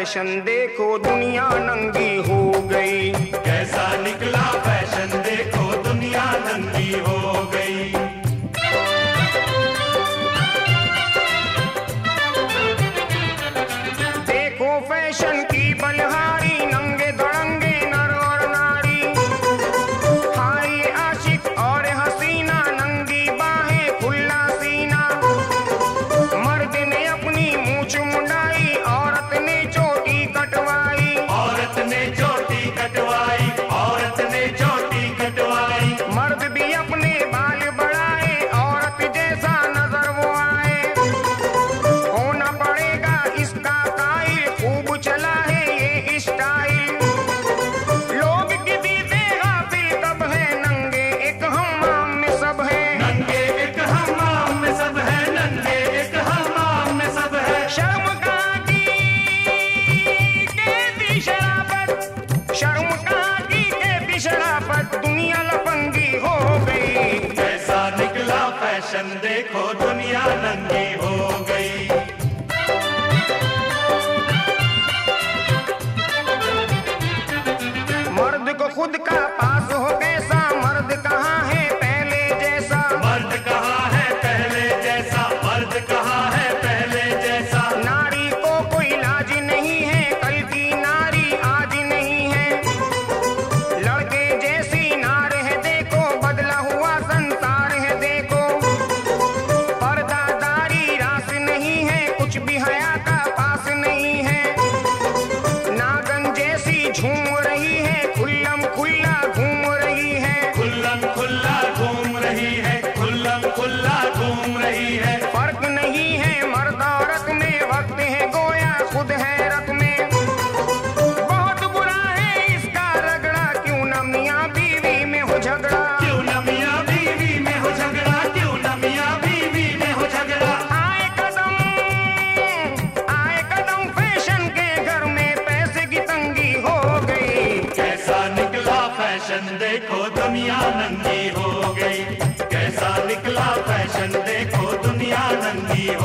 Fashion देखो दुनिया नंगी हो गई। कैसा निकला फैशन देखो दुनिया नंगी हो गई। देखो फैशन की बलहारी, नंगे दड़ंगे नर और नारी, हाय आशिक और हसीना, नंगी बाहें खुला सीना। मर्द ने अपनी मूंछ मुंडाई, औरत ने चोटी कटवाई। औरत ने चोटी कटवाई, औरत ने चोटी कटवाई। मर्द भी अपने बाल बढ़ाए, औरत जैसा नजर वो आए। होना पड़ेगा इसका कायल, खूब चला है ये स्टाइल। लोग किसी से गाफिल कब है, नंगे एक हमाम में सब है। नंगे एक हमाम में सब है, नंगे एक हमाम में सब है। शर्म कहाँ की कैसी शराफत, शर्म कहाँ की कैसी शराफत, दुनिया लफंगी हो गई। कैसा निकला फैशन देखो दुनिया नंगी हो गई। मर्द को खुद का पास हो कैसा, मर्द कहाँ है पहले जैसा। मर्द कहाँ है पहले जैसा, मर्द कहाँ है पहले जैसा। नारी को कोई लाज नहीं है, कल की नारी आज नहीं है। लड़के जैसी नार है देखो, बदला हुआ संसार है देखो। पर्दादारी रास नहीं है, कुछ भी हया का पास नहीं है। नागन जैसी झूम रही है, खुल्लम खुल्ला घूम रही है। खुल्लम खुल्ला घूम रही है, खुल्लम खुल्ला घूम रही है। फर्क नहीं है मर्द औरत में, वक्त है गोया खुद हैरत में। बहुत बुरा है इसका रगड़ा, क्यों न मियाँ बीवी में हो झगड़ा। क्यों न मियाँ बीवी में हो झगड़ा, क्यों न मियाँ बीवी में हो झगड़ा। आए कदम फैशन के घर में, पैसे की तंगी हो गई। कैसा निकला फैशन देखो दुनिया नंगी हो गई। कैसा निकला फैशन देखो दुनिया नंगी हो